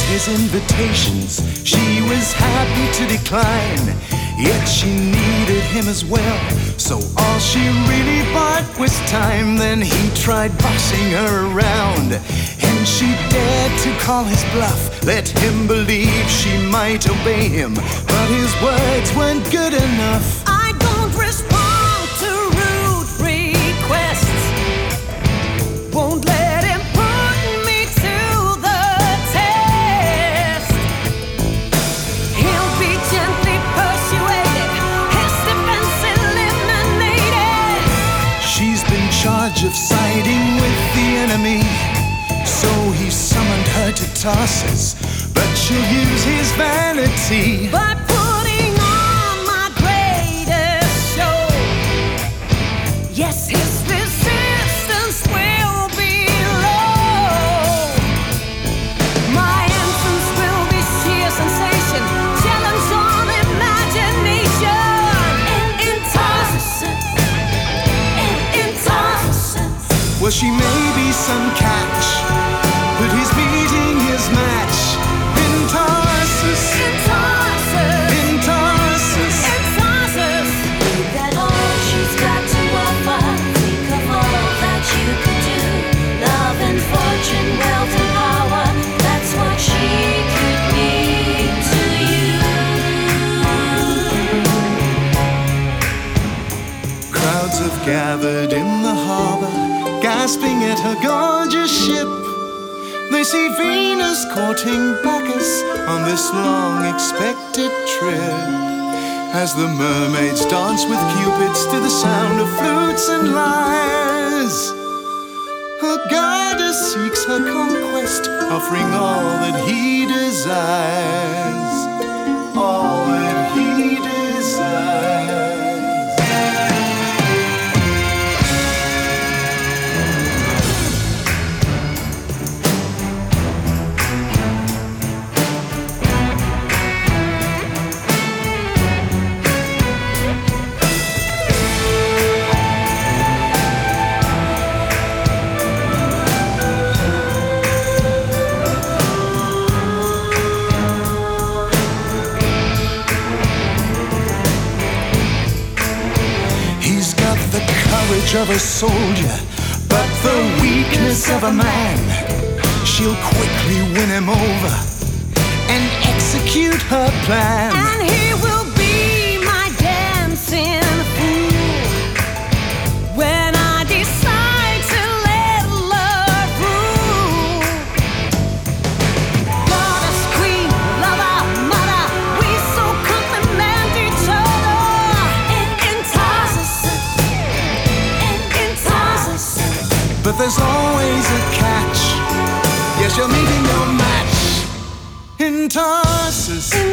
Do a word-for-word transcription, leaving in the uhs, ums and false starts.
his invitations, she was happy to decline. Yet she needed him as well, so all she really bought was time. Then he tried bossing her around, and she dared to call his bluff, let him believe she might obey him, but his words weren't good enough. I don't respond to rude requests, won't let him put me to the test. He'll be gently persuaded, his defense eliminated. She's been charged of siding with the enemy, so he summoned her to Tarsus, but she'll use his vanity By putting on my greatest show. Yes, his resistance will be low. My entrance will be sheer sensation, challenge on imagination. In Tarsus, in Tarsus. Well, she may be some catch, but he's beating his match. In Tarsus, In Tarsus, in Tarsus. in Tarsus. Look at all she's got to offer. Think of all that you could do. Love and fortune, wealth and power. That's what she could mean to you. Crowds have gathered in the harbor, gasping at her gorgeous ship. They see Venus courting Bacchus on this long expected trip, as the mermaids dance with cupids to the sound of flutes and lyres. Her goddess seeks her conquest, offering all that he desires, all that he desires. The courage of a soldier, but the weakness of a man. She'll quickly win him over and execute her plan. And he will be my dancing fool when I decide to let love rule. Goddess, queen, lover, mother, we so complement each other. In, in Tarsus, in Tarsus. But there's always a catch. Yes, you're meeting your match in Tarsus.